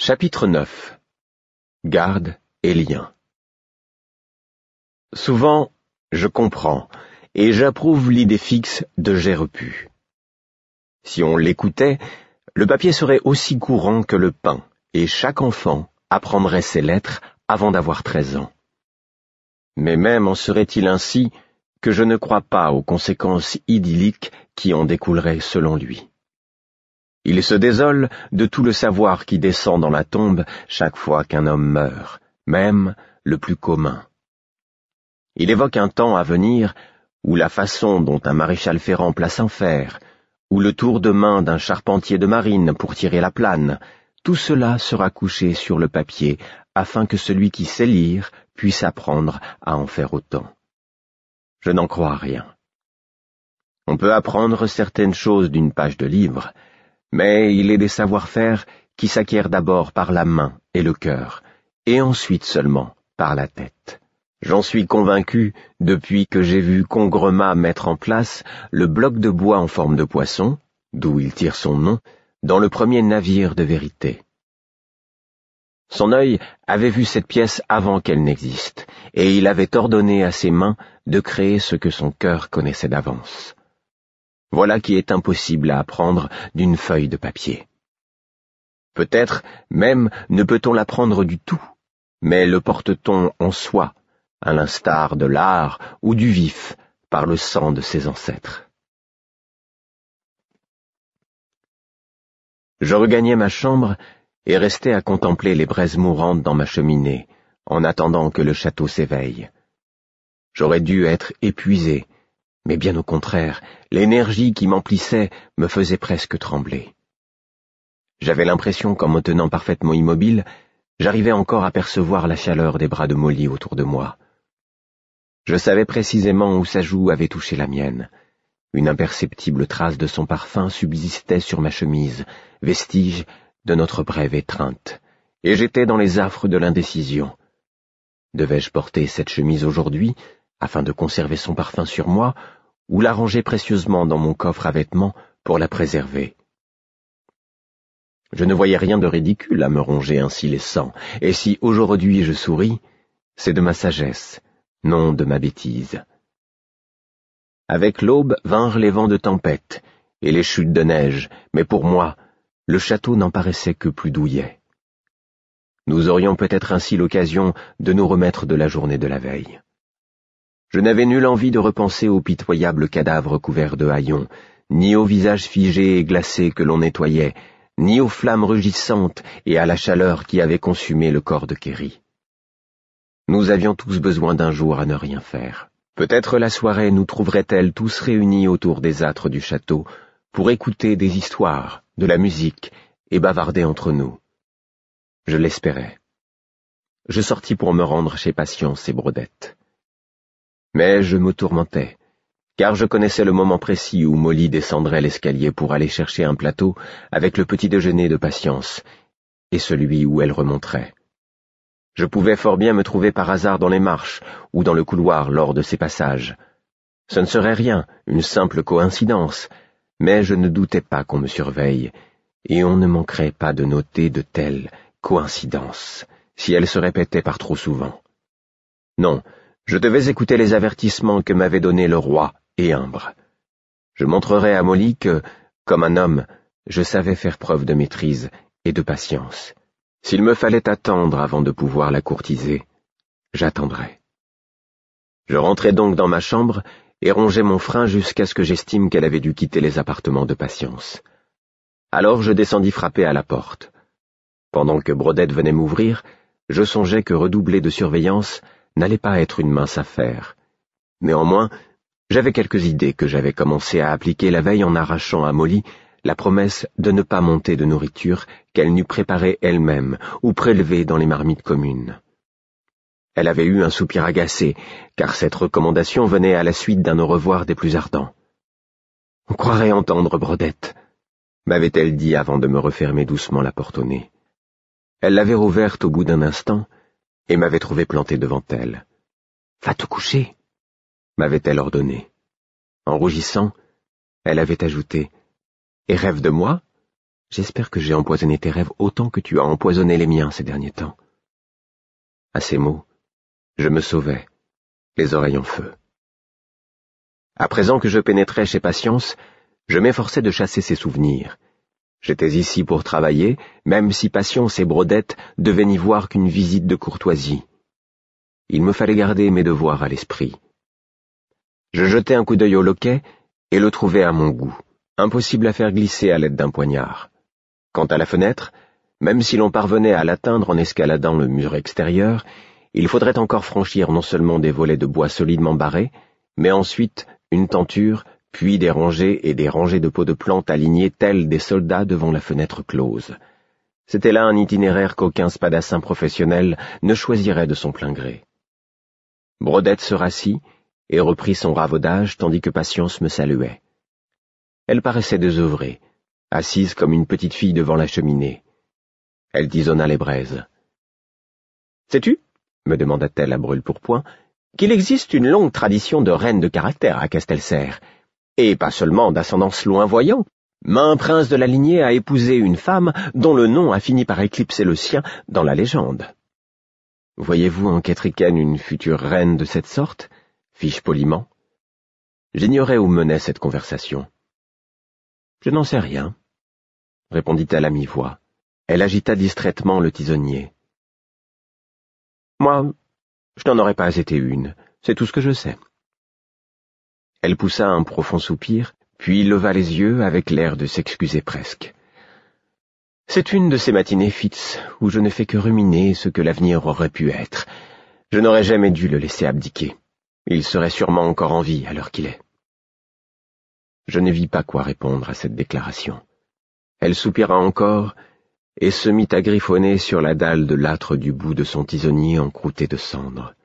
Chapitre 9. Garde et lien. Souvent, je comprends et j'approuve l'idée fixe de j'ai repu. Si on l'écoutait, le papier serait aussi courant que le pain, et chaque enfant apprendrait ses lettres avant d'avoir 13 ans. Mais même en serait-il ainsi que je ne crois pas aux conséquences idylliques qui en découleraient selon lui. Il se désole de tout le savoir qui descend dans la tombe chaque fois qu'un homme meurt, même le plus commun. Il évoque un temps à venir où la façon dont un maréchal ferrant place un fer, ou le tour de main d'un charpentier de marine pour tirer la plane, tout cela sera couché sur le papier afin que celui qui sait lire puisse apprendre à en faire autant. Je n'en crois rien. On peut apprendre certaines choses d'une page de livre, mais il est des savoir-faire qui s'acquièrent d'abord par la main et le cœur, et ensuite seulement par la tête. J'en suis convaincu depuis que j'ai vu Congrema mettre en place le bloc de bois en forme de poisson, d'où il tire son nom, dans le premier navire de vérité. Son œil avait vu cette pièce avant qu'elle n'existe, et il avait ordonné à ses mains de créer ce que son cœur connaissait d'avance. Voilà qui est impossible à apprendre d'une feuille de papier. Peut-être même ne peut-on l'apprendre du tout, mais le porte-t-on en soi, à l'instar de l'art ou du vif, par le sang de ses ancêtres. Je regagnai ma chambre et restai à contempler les braises mourantes dans ma cheminée, en attendant que le château s'éveille. J'aurais dû être épuisé, mais bien au contraire, l'énergie qui m'emplissait me faisait presque trembler. J'avais l'impression qu'en me tenant parfaitement immobile, j'arrivais encore à percevoir la chaleur des bras de Molly autour de moi. Je savais précisément où sa joue avait touché la mienne. Une imperceptible trace de son parfum subsistait sur ma chemise, vestige de notre brève étreinte, et j'étais dans les affres de l'indécision. Devais-je porter cette chemise aujourd'hui, afin de conserver son parfum sur moi, ou la ranger précieusement dans mon coffre à vêtements pour la préserver? Je ne voyais rien de ridicule à me ronger ainsi les sangs, et si aujourd'hui je souris, c'est de ma sagesse, non de ma bêtise. Avec l'aube vinrent les vents de tempête et les chutes de neige, mais pour moi, le château n'en paraissait que plus douillet. Nous aurions peut-être ainsi l'occasion de nous remettre de la journée de la veille. Je n'avais nulle envie de repenser aux pitoyables cadavres couverts de haillons, ni aux visages figés et glacés que l'on nettoyait, ni aux flammes rugissantes et à la chaleur qui avait consumé le corps de Kerry. Nous avions tous besoin d'un jour à ne rien faire. Peut-être la soirée nous trouverait-elle tous réunis autour des âtres du château pour écouter des histoires, de la musique et bavarder entre nous. Je l'espérais. Je sortis pour me rendre chez Patience et Brodette. Mais je me tourmentais, car je connaissais le moment précis où Molly descendrait l'escalier pour aller chercher un plateau avec le petit déjeuner de Patience, et celui où elle remonterait. Je pouvais fort bien me trouver par hasard dans les marches ou dans le couloir lors de ces passages. Ce ne serait rien, une simple coïncidence, mais je ne doutais pas qu'on me surveille, et on ne manquerait pas de noter de telles coïncidences, si elles se répétaient par trop souvent. Non, je devais écouter les avertissements que m'avait donnés le roi et Imbre. Je montrerais à Molly que, comme un homme, je savais faire preuve de maîtrise et de patience. S'il me fallait attendre avant de pouvoir la courtiser, j'attendrais. Je rentrai donc dans ma chambre et rongeai mon frein jusqu'à ce que j'estime qu'elle avait dû quitter les appartements de Patience. Alors je descendis frapper à la porte. Pendant que Brodette venait m'ouvrir, je songeais que redoubler de surveillance n'allait pas être une mince affaire. Néanmoins, j'avais quelques idées que j'avais commencé à appliquer la veille en arrachant à Molly la promesse de ne pas monter de nourriture qu'elle n'eût préparée elle-même ou prélevée dans les marmites communes. Elle avait eu un soupir agacé, car cette recommandation venait à la suite d'un au revoir des plus ardents. « On croirait entendre Brodette », m'avait-elle dit avant de me refermer doucement la porte au nez. Elle l'avait rouverte au bout d'un instant et m'avait trouvé planté devant elle. « Va te coucher », m'avait-elle ordonné. En rougissant, elle avait ajouté « Et rêve de moi ?» j'espère que j'ai empoisonné tes rêves autant que tu as empoisonné les miens ces derniers temps. » À ces mots, je me sauvais, les oreilles en feu. À présent que je pénétrais chez Patience, je m'efforçais de chasser ses souvenirs. J'étais ici pour travailler, même si Patience et Brodette devaient n'y voir qu'une visite de courtoisie. Il me fallait garder mes devoirs à l'esprit. Je jetai un coup d'œil au loquet et le trouvai à mon goût, impossible à faire glisser à l'aide d'un poignard. Quant à la fenêtre, même si l'on parvenait à l'atteindre en escaladant le mur extérieur, il faudrait encore franchir non seulement des volets de bois solidement barrés, mais ensuite une tenture, puis des rangées et des rangées de pots de plantes alignés tels des soldats devant la fenêtre close. C'était là un itinéraire qu'aucun spadassin professionnel ne choisirait de son plein gré. Brodette se rassit et reprit son ravaudage tandis que Patience me saluait. Elle paraissait désœuvrée, assise comme une petite fille devant la cheminée. Elle tisonna les braises. « Sais-tu, » me demanda-t-elle à brûle-pourpoint, « qu'il existe une longue tradition de reines de caractère à Castelserre, et pas seulement d'ascendance loin-voyant, mais un prince de la lignée a épousé une femme dont le nom a fini par éclipser le sien dans la légende. Voyez-vous en Kettricken une future reine de cette sorte ?» fis-je poliment. J'ignorais où menait cette conversation. « Je n'en sais rien, » répondit-elle à mi-voix. Elle agita distraitement le tisonnier. « Moi, je n'en aurais pas été une, c'est tout ce que je sais. » Elle poussa un profond soupir, puis leva les yeux avec l'air de s'excuser presque. « C'est une de ces matinées, Fitz, où je ne fais que ruminer ce que l'avenir aurait pu être. Je n'aurais jamais dû le laisser abdiquer. Il serait sûrement encore en vie à l'heure qu'il est. » Je ne vis pas quoi répondre à cette déclaration. Elle soupira encore et se mit à griffonner sur la dalle de l'âtre du bout de son tisonnier encrouté de cendres.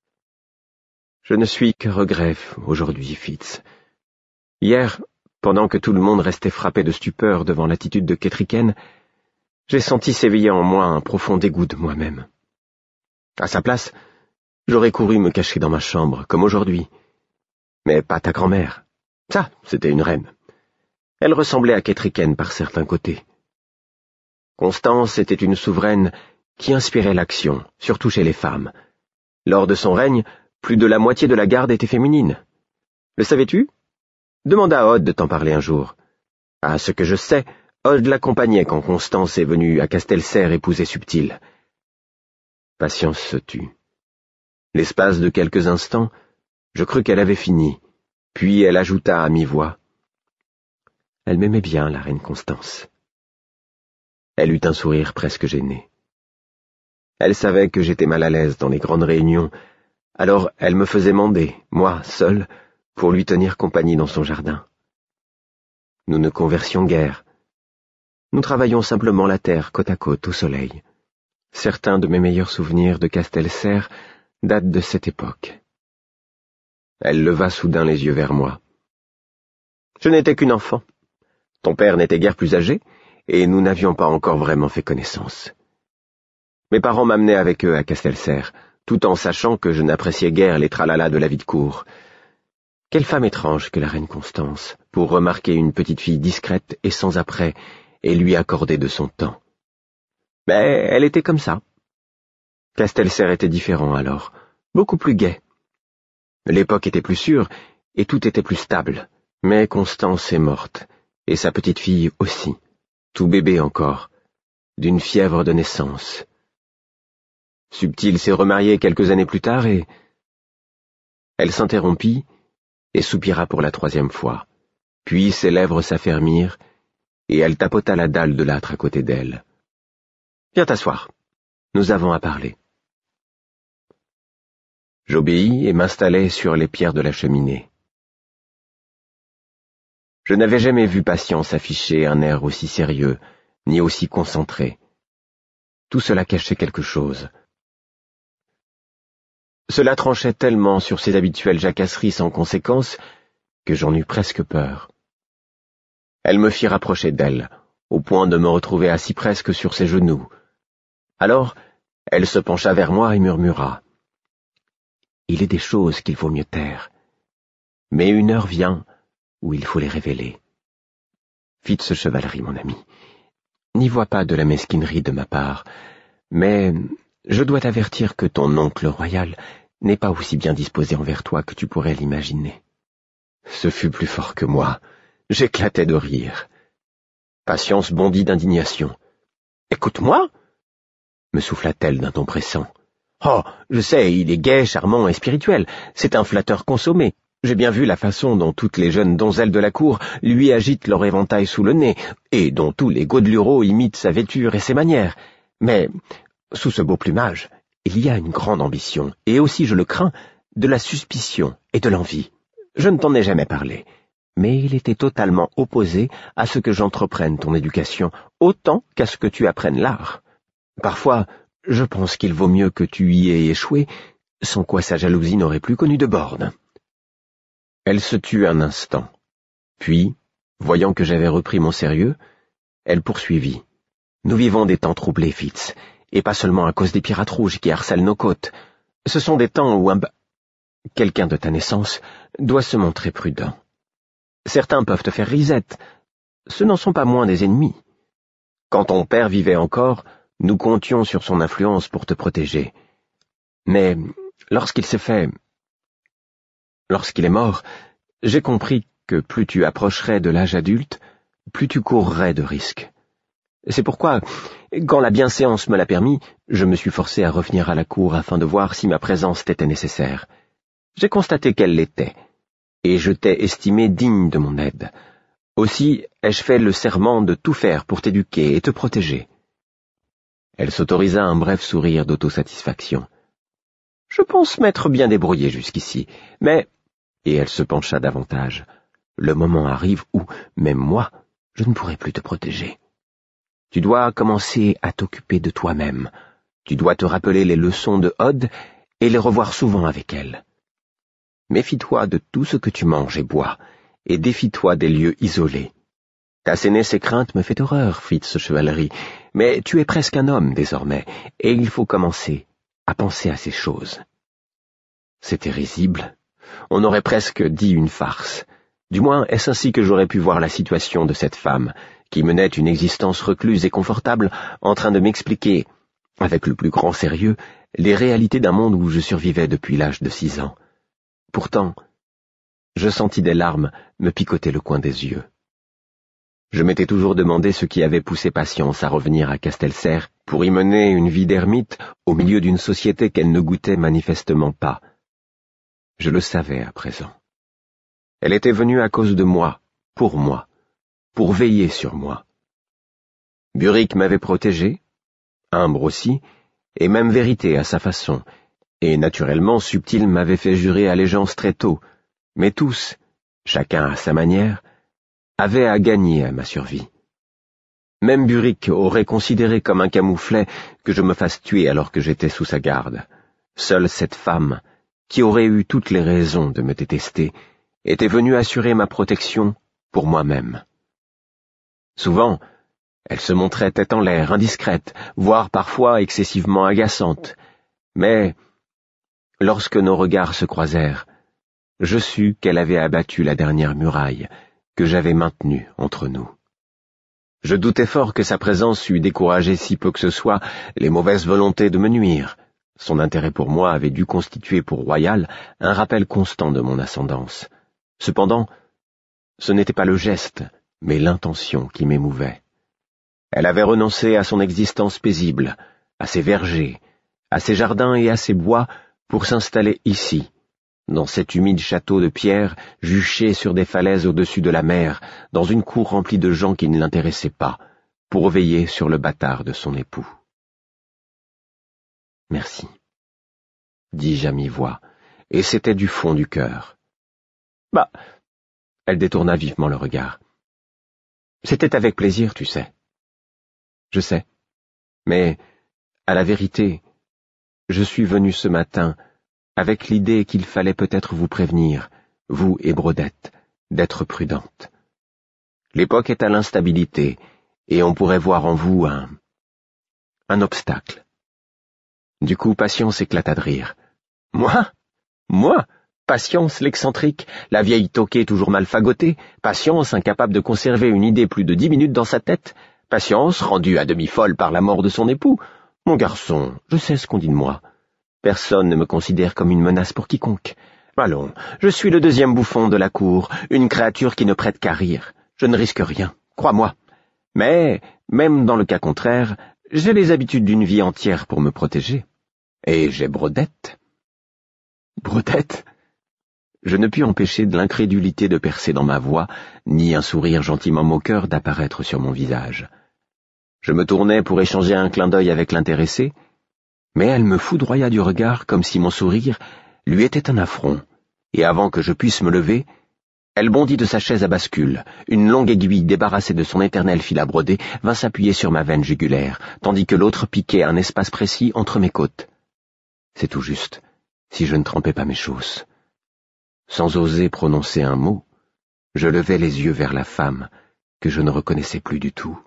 « Je ne suis que regret aujourd'hui, Fitz. Hier, pendant que tout le monde restait frappé de stupeur devant l'attitude de Kettricken, j'ai senti s'éveiller en moi un profond dégoût de moi-même. À sa place, j'aurais couru me cacher dans ma chambre, comme aujourd'hui. Mais pas ta grand-mère. Ça, c'était une reine. Elle ressemblait à Kettricken par certains côtés. Constance était une souveraine qui inspirait l'action, surtout chez les femmes. Lors de son règne, plus de la moitié de la garde était féminine. Le savais-tu ? Demande à Odd de t'en parler un jour. À ce que je sais, Odd l'accompagnait quand Constance est venue à Castelserre épouser Subtil. Patience se tut. L'espace de quelques instants, je crus qu'elle avait fini, puis elle ajouta à mi-voix. Elle m'aimait bien, la reine Constance. Elle eut un sourire presque gêné. Elle savait que j'étais mal à l'aise dans les grandes réunions, alors elle me faisait mander, moi, seul, pour lui tenir compagnie dans son jardin. Nous ne conversions guère. Nous travaillions simplement la terre côte à côte au soleil. Certains de mes meilleurs souvenirs de Castelserre datent de cette époque. Elle leva soudain les yeux vers moi. Je n'étais qu'une enfant. Ton père n'était guère plus âgé, et nous n'avions pas encore vraiment fait connaissance. Mes parents m'amenaient avec eux à Castelserre, tout en sachant que je n'appréciais guère les tralalas de la vie de cour. Quelle femme étrange que la reine Constance, pour remarquer une petite fille discrète et sans apprêt, et lui accorder de son temps. Mais elle était comme ça. Castelserre était différent alors, beaucoup plus gai. L'époque était plus sûre, et tout était plus stable, mais Constance est morte, et sa petite fille aussi, tout bébé encore, d'une fièvre de naissance. Subtil s'est remariée quelques années plus tard et... Elle s'interrompit et soupira pour la 3e fois, puis ses lèvres s'affermirent et elle tapota la dalle de l'âtre à côté d'elle. « Viens t'asseoir, nous avons à parler. » J'obéis et m'installai sur les pierres de la cheminée. Je n'avais jamais vu Patience afficher un air aussi sérieux, ni aussi concentré. Tout cela cachait quelque chose. Cela tranchait tellement sur ses habituelles jacasseries sans conséquence que j'en eus presque peur. Elle me fit rapprocher d'elle, au point de me retrouver assis presque sur ses genoux. Alors, elle se pencha vers moi et murmura. « Il est des choses qu'il vaut mieux taire, mais une heure vient où il faut les révéler. » Fitz chevalerie, mon ami. N'y vois pas de la mesquinerie de ma part, mais je dois t'avertir que ton oncle royal n'est pas aussi bien disposé envers toi que tu pourrais l'imaginer. » Ce fut plus fort que moi. J'éclatai de rire. Patience bondit d'indignation. « Écoute-moi » me souffla-t-elle d'un ton pressant. « Oh, je sais, il est gai, charmant et spirituel. C'est un flatteur consommé. J'ai bien vu la façon dont toutes les jeunes donzelles de la cour lui agitent leur éventail sous le nez, et dont tous les godelureaux imitent sa vêture et ses manières. Mais, sous ce beau plumage, il y a une grande ambition, et aussi, je le crains, de la suspicion et de l'envie. Je ne t'en ai jamais parlé, mais il était totalement opposé à ce que j'entreprenne ton éducation, autant qu'à ce que tu apprennes l'art. Parfois, je pense qu'il vaut mieux que tu y aies échoué, sans quoi sa jalousie n'aurait plus connu de bornes. » Elle se tut un instant, puis, voyant que j'avais repris mon sérieux, elle poursuivit. « Nous vivons des temps troublés, Fitz, et pas seulement à cause des pirates rouges qui harcèlent nos côtes. Ce sont des temps où quelqu'un de ta naissance doit se montrer prudent. Certains peuvent te faire risette, ce n'en sont pas moins des ennemis. Quand ton père vivait encore, nous comptions sur son influence pour te protéger. Mais lorsqu'il est mort, j'ai compris que plus tu approcherais de l'âge adulte, plus tu courrais de risques. C'est pourquoi, quand la bienséance me l'a permis, je me suis forcé à revenir à la cour afin de voir si ma présence t'était nécessaire. J'ai constaté qu'elle l'était, et je t'ai estimé digne de mon aide. Aussi ai-je fait le serment de tout faire pour t'éduquer et te protéger. » Elle s'autorisa un bref sourire d'autosatisfaction. « Je pense m'être bien débrouillé jusqu'ici, mais... » Et elle se pencha davantage. « Le moment arrive où, même moi, je ne pourrai plus te protéger. Tu dois commencer à t'occuper de toi-même. Tu dois te rappeler les leçons de Odd et les revoir souvent avec elle. Méfie-toi de tout ce que tu manges et bois, et défie-toi des lieux isolés. T'asséner ces craintes me fait horreur, Fitz Chevalerie, mais tu es presque un homme désormais, et il faut commencer à penser à ces choses. » C'était risible. On aurait presque dit une farce. Du moins, est-ce ainsi que j'aurais pu voir la situation de cette femme, qui menait une existence recluse et confortable, en train de m'expliquer, avec le plus grand sérieux, les réalités d'un monde où je survivais depuis l'âge de 6 ans. Pourtant, je sentis des larmes me picoter le coin des yeux. Je m'étais toujours demandé ce qui avait poussé Patience à revenir à Castelserre pour y mener une vie d'ermite au milieu d'une société qu'elle ne goûtait manifestement pas. Je le savais à présent. Elle était venue à cause de moi, pour veiller sur moi. Burick m'avait protégé, Humbre aussi, et même Vérité à sa façon, et naturellement Subtil m'avait fait jurer allégeance très tôt, mais tous, chacun à sa manière, avaient à gagner à ma survie. Même Burick aurait considéré comme un camouflet que je me fasse tuer alors que j'étais sous sa garde. Seule cette femme, qui aurait eu toutes les raisons de me détester, était venue assurer ma protection pour moi-même. Souvent, elle se montrait tête en l'air, indiscrète, voire parfois excessivement agaçante, mais lorsque nos regards se croisèrent, je sus qu'elle avait abattu la dernière muraille que j'avais maintenue entre nous. Je doutais fort que sa présence eût découragé si peu que ce soit les mauvaises volontés de me nuire. Son intérêt pour moi avait dû constituer pour Royal un rappel constant de mon ascendance. Cependant, ce n'était pas le geste, mais l'intention qui m'émouvait. Elle avait renoncé à son existence paisible, à ses vergers, à ses jardins et à ses bois pour s'installer ici, dans cet humide château de pierre juché sur des falaises au-dessus de la mer, dans une cour remplie de gens qui ne l'intéressaient pas, pour veiller sur le bâtard de son époux. « Merci, » dis-je à mi-voix, et c'était du fond du cœur. « Bah » elle détourna vivement le regard. « C'était avec plaisir, tu sais. » »« Je sais, mais, à la vérité, je suis venu ce matin avec l'idée qu'il fallait peut-être vous prévenir, vous et Brodette, d'être prudente. L'époque est à l'instabilité, et on pourrait voir en vous un obstacle. » Du coup, Patience éclata de rire. « Moi ? Patience l'excentrique, la vieille toquée toujours mal fagotée, Patience incapable de conserver une idée plus de 10 minutes dans sa tête, Patience, rendue à demi folle par la mort de son époux. Mon garçon, je sais ce qu'on dit de moi. Personne ne me considère comme une menace pour quiconque. Allons, je suis le deuxième bouffon de la cour, une créature qui ne prête qu'à rire. Je ne risque rien, crois-moi. Mais, même dans le cas contraire, j'ai les habitudes d'une vie entière pour me protéger. Et j'ai Brodette. Brodette? Je ne pus empêcher de l'incrédulité de percer dans ma voix, ni un sourire gentiment moqueur d'apparaître sur mon visage. Je me tournai pour échanger un clin d'œil avec l'intéressée, mais elle me foudroya du regard comme si mon sourire lui était un affront, et avant que je puisse me lever, elle bondit de sa chaise à bascule. Une longue aiguille débarrassée de son éternel fil à broder vint s'appuyer sur ma veine jugulaire, tandis que l'autre piquait un espace précis entre mes côtes. C'est tout juste, si je ne trempais pas mes chausses. Sans oser prononcer un mot, je levai les yeux vers la femme, que je ne reconnaissais plus du tout.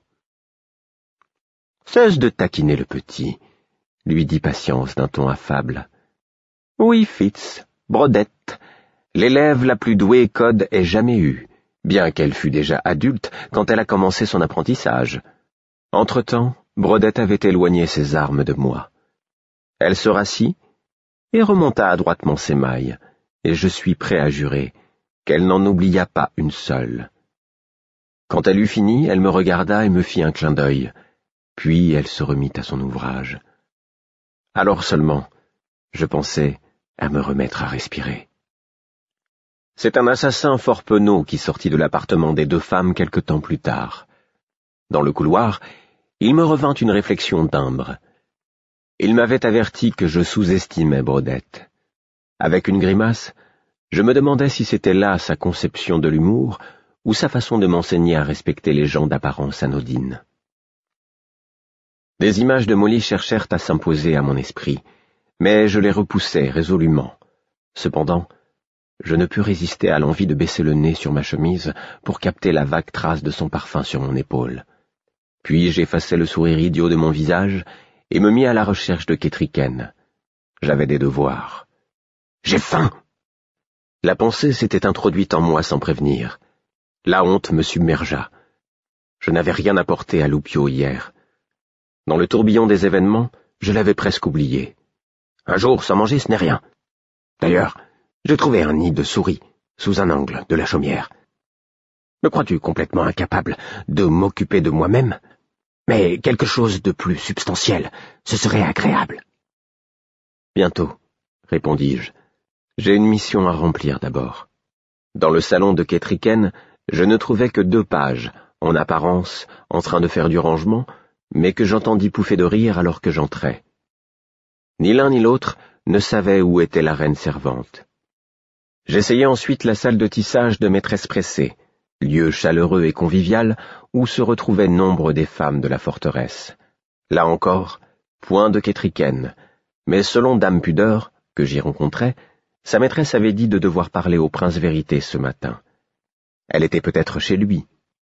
« Cesse de taquiner le petit », lui dit Patience d'un ton affable. « Oui, Fitz, Brodette, l'élève la plus douée qu'Odd ait jamais eue, bien qu'elle fût déjà adulte quand elle a commencé son apprentissage. Entre-temps, Brodette avait éloigné ses armes de moi. Elle se rassit et remonta adroitement ses mailles, et je suis prêt à jurer qu'elle n'en oublia pas une seule. Quand elle eut fini, elle me regarda et me fit un clin d'œil, puis elle se remit à son ouvrage. Alors seulement, je pensai à me remettre à respirer. C'est un assassin fort penaud qui sortit de l'appartement des deux femmes quelque temps plus tard. Dans le couloir, il me revint une réflexion d'Imbre. Il m'avait averti que je sous-estimais Brodette. Avec une grimace, je me demandais si c'était là sa conception de l'humour ou sa façon de m'enseigner à respecter les gens d'apparence anodine. Des images de Molly cherchèrent à s'imposer à mon esprit, mais je les repoussai résolument. Cependant, je ne pus résister à l'envie de baisser le nez sur ma chemise pour capter la vague trace de son parfum sur mon épaule. Puis j'effaçai le sourire idiot de mon visage et me mis à la recherche de Kétriken. J'avais des devoirs. « J'ai faim !» La pensée s'était introduite en moi sans prévenir. La honte me submergea. Je n'avais rien apporté à Loupio hier. Dans le tourbillon des événements, je l'avais presque oublié. Un jour sans manger, ce n'est rien. D'ailleurs, j'ai trouvé un nid de souris sous un angle de la chaumière. Me crois-tu complètement incapable de m'occuper de moi-même? Mais quelque chose de plus substantiel, ce serait agréable. Bientôt, répondis-je. J'ai une mission à remplir d'abord. Dans le salon de Kétriken, je ne trouvais que 2 pages, en apparence, en train de faire du rangement, mais que j'entendis pouffer de rire alors que j'entrai. Ni l'un ni l'autre ne savait où était la reine servante. J'essayai ensuite la salle de tissage de maîtresse pressée, lieu chaleureux et convivial où se retrouvaient nombre des femmes de la forteresse. Là encore, point de Kétriken, mais selon Dame Pudeur, que j'y rencontrai, sa maîtresse avait dit de devoir parler au prince Vérité ce matin. Elle était peut-être chez lui.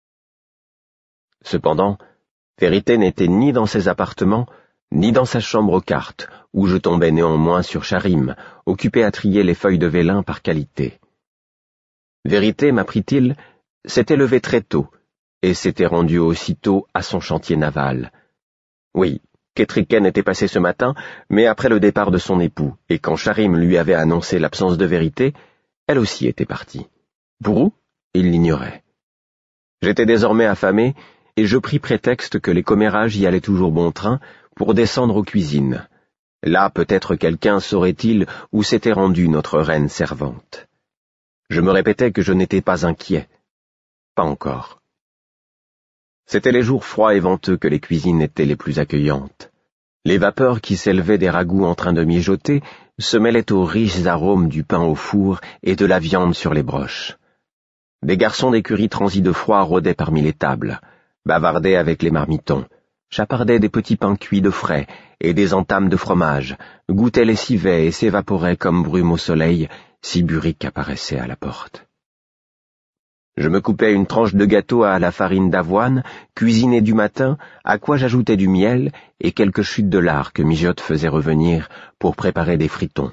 Cependant, Vérité n'était ni dans ses appartements, ni dans sa chambre aux cartes, où je tombais néanmoins sur Charim, occupé à trier les feuilles de vélin par qualité. Vérité, m'apprit-il, s'était levé très tôt, et s'était rendu aussitôt à son chantier naval. Oui, Kétriken était passé ce matin, mais après le départ de son époux, et quand Charim lui avait annoncé l'absence de Vérité, elle aussi était partie. Pour où? Il l'ignorait. J'étais désormais affamé, et je pris prétexte que les commérages y allaient toujours bon train pour descendre aux cuisines. Là, peut-être quelqu'un saurait-il où s'était rendue notre reine servante. Je me répétais que je n'étais pas inquiet. Pas encore. C'étaient les jours froids et venteux que les cuisines étaient les plus accueillantes. Les vapeurs qui s'élevaient des ragoûts en train de mijoter se mêlaient aux riches arômes du pain au four et de la viande sur les broches. Des garçons d'écurie transis de froid rôdaient parmi les tables, bavardaient avec les marmitons, chapardaient des petits pains cuits de frais et des entames de fromage, goûtaient les civets et s'évaporaient comme brume au soleil si Buric apparaissait à la porte. Je me coupais une tranche de gâteau à la farine d'avoine, cuisinée du matin, à quoi j'ajoutais du miel et quelques chutes de lard que Mijotte faisait revenir pour préparer des fritons.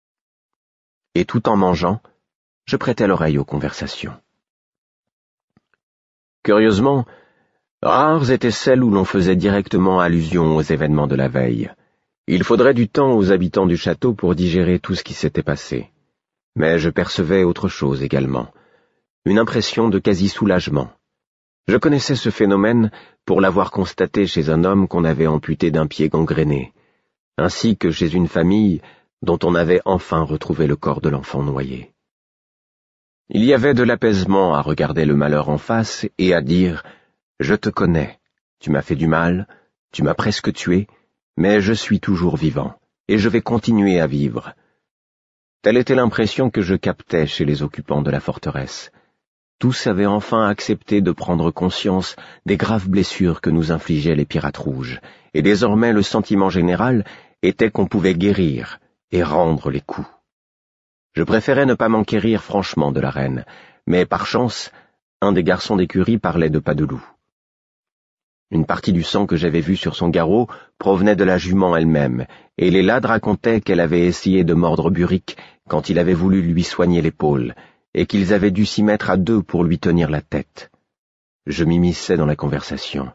Et tout en mangeant, je prêtais l'oreille aux conversations. Curieusement, Rares étaient celles où l'on faisait directement allusion aux événements de la veille. Il faudrait du temps aux habitants du château pour digérer tout ce qui s'était passé. Mais je percevais autre chose également, une impression de quasi-soulagement. Je connaissais ce phénomène pour l'avoir constaté chez un homme qu'on avait amputé d'un pied gangréné, ainsi que chez une famille dont on avait enfin retrouvé le corps de l'enfant noyé. Il y avait de l'apaisement à regarder le malheur en face et à dire « Je te connais, tu m'as fait du mal, tu m'as presque tué, mais je suis toujours vivant, et je vais continuer à vivre. » Telle était l'impression que je captais chez les occupants de la forteresse. Tous avaient enfin accepté de prendre conscience des graves blessures que nous infligeaient les pirates rouges, et désormais le sentiment général était qu'on pouvait guérir et rendre les coups. Je préférais ne pas m'enquérir franchement de la reine, mais par chance, un des garçons d'écurie parlait de Padeloup. Une partie du sang que j'avais vu sur son garrot provenait de la jument elle-même, et les lades racontaient qu'elle avait essayé de mordre Buric quand il avait voulu lui soigner l'épaule, et qu'ils avaient dû s'y mettre à deux pour lui tenir la tête. Je m'immisçais dans la conversation.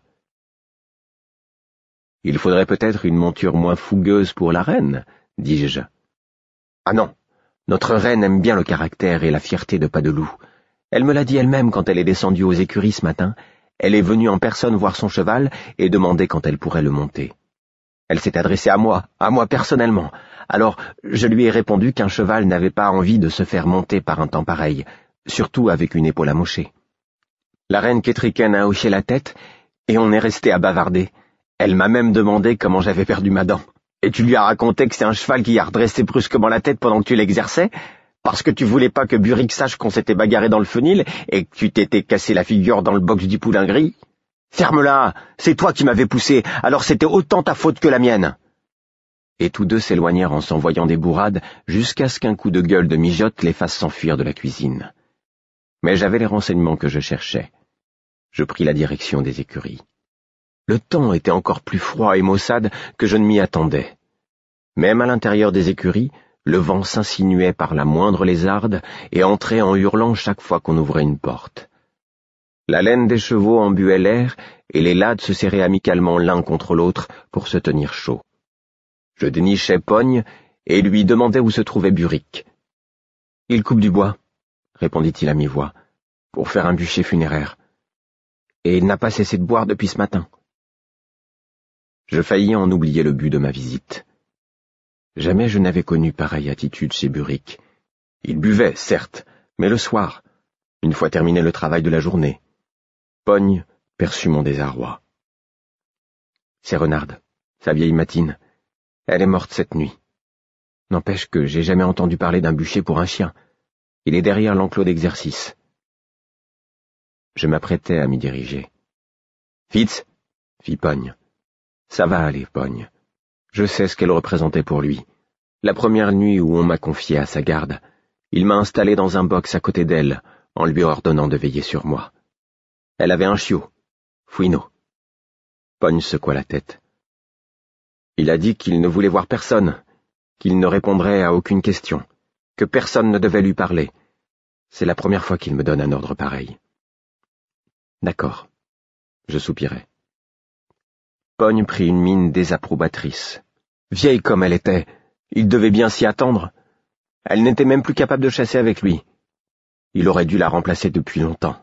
« Il faudrait peut-être une monture moins fougueuse pour la reine, dis-je. »« Ah non, notre reine aime bien le caractère et la fierté de Padeloup. Elle me l'a dit elle-même quand elle est descendue aux écuries ce matin. Elle est venue en personne voir son cheval et demander quand elle pourrait le monter. Elle s'est adressée à moi personnellement. Alors je lui ai répondu qu'un cheval n'avait pas envie de se faire monter par un temps pareil, surtout avec une épaule amochée. La reine Kétriken a hoché la tête et on est resté à bavarder. Elle m'a même demandé comment j'avais perdu ma dent. Et tu lui as raconté que c'est un cheval qui a redressé brusquement la tête pendant que tu l'exerçais, parce que tu voulais pas que Buric sache qu'on s'était bagarré dans le fenil et que tu t'étais cassé la figure dans le box du poulain gris. Ferme-la, c'est toi qui m'avais poussé, alors c'était autant ta faute que la mienne. Et tous deux s'éloignèrent en s'envoyant des bourrades jusqu'à ce qu'un coup de gueule de mijote les fasse s'enfuir de la cuisine. Mais j'avais les renseignements que je cherchais. Je pris la direction des écuries. Le temps était encore plus froid et maussade que je ne m'y attendais. Même à l'intérieur des écuries, le vent s'insinuait par la moindre lézarde et entrait en hurlant chaque fois qu'on ouvrait une porte. La laine des chevaux embuait l'air et les lades se serraient amicalement l'un contre l'autre pour se tenir chaud. Je dénichai Pogne et lui demandai où se trouvait Buric. « Il coupe du bois, » répondit-il à mi-voix, « pour faire un bûcher funéraire. Et il n'a pas cessé de boire depuis ce matin. » Je faillis en oublier le but de ma visite. Jamais je n'avais connu pareille attitude chez Buric. Il buvait, certes, mais le soir, une fois terminé le travail de la journée. Pogne perçut mon désarroi. C'est Renarde, sa vieille Matine. Elle est morte cette nuit. N'empêche que j'ai jamais entendu parler d'un bûcher pour un chien. Il est derrière l'enclos d'exercice. Je m'apprêtais à m'y diriger. « Fitz » fit Pogne. « Ça va aller, Pogne. Je sais ce qu'elle représentait pour lui. La première nuit où on m'a confié à sa garde, il m'a installé dans un box à côté d'elle, en lui ordonnant de veiller sur moi. Elle avait un chiot, Fouineau. » Pogne secoua la tête. « Il a dit qu'il ne voulait voir personne, qu'il ne répondrait à aucune question, que personne ne devait lui parler. C'est la première fois qu'il me donne un ordre pareil. » « D'accord. » Je soupirai. Pogne prit une mine désapprobatrice. Vieille comme elle était, il devait bien s'y attendre. Elle n'était même plus capable de chasser avec lui. Il aurait dû la remplacer depuis longtemps.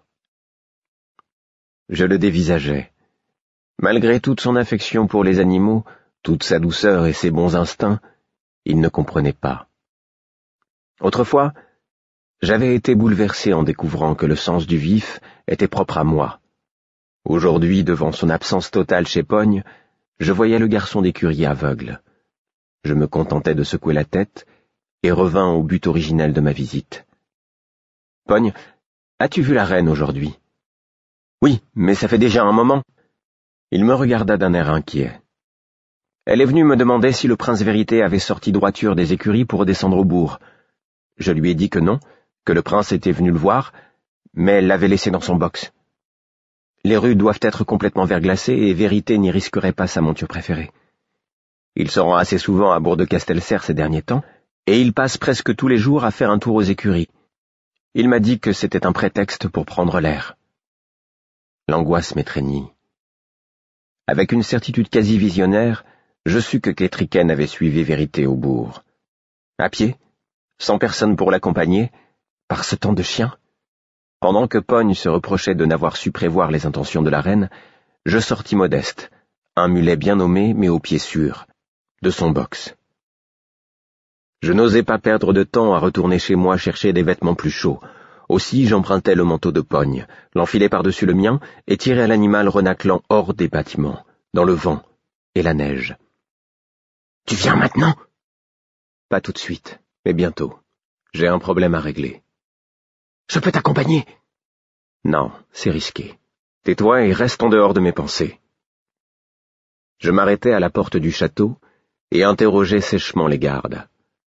Je le dévisageais. Malgré toute son affection pour les animaux, toute sa douceur et ses bons instincts, il ne comprenait pas. Autrefois, j'avais été bouleversé en découvrant que le sens du vif était propre à moi. Aujourd'hui, devant son absence totale chez Pogne, je voyais le garçon d'écurie aveugle. Je me contentais de secouer la tête et revins au but originel de ma visite. « Pogne, as-tu vu la reine aujourd'hui ?»« Oui, mais ça fait déjà un moment. » Il me regarda d'un air inquiet. « Elle est venue me demander si le prince Vérité avait sorti droiture des écuries pour redescendre au bourg. Je lui ai dit que non, que le prince était venu le voir, mais elle l'avait laissé dans son box. Les rues doivent être complètement verglacées et Vérité n'y risquerait pas sa monture préférée. Il se rend assez souvent à Bourg-de-Castelserre ces derniers temps, et il passe presque tous les jours à faire un tour aux écuries. Il m'a dit que c'était un prétexte pour prendre l'air. » L'angoisse m'étreignit. Avec une certitude quasi visionnaire, je sus que Kétriken avait suivi Vérité au bourg. À pied, sans personne pour l'accompagner, par ce temps de chien. Pendant que Pogne se reprochait de n'avoir su prévoir les intentions de la reine, je sortis Modeste, un mulet bien nommé mais aux pieds sûrs, de son box. Je n'osais pas perdre de temps à retourner chez moi chercher des vêtements plus chauds. Aussi j'empruntai le manteau de Pogne, l'enfilai par-dessus le mien et tirai l'animal renaclant hors des bâtiments, dans le vent et la neige. « Tu viens maintenant ?»« Pas tout de suite, mais bientôt. J'ai un problème à régler. »« Je peux t'accompagner ?»« Non, c'est risqué. Tais-toi et reste en dehors de mes pensées. » Je m'arrêtai à la porte du château et interrogeai sèchement les gardes.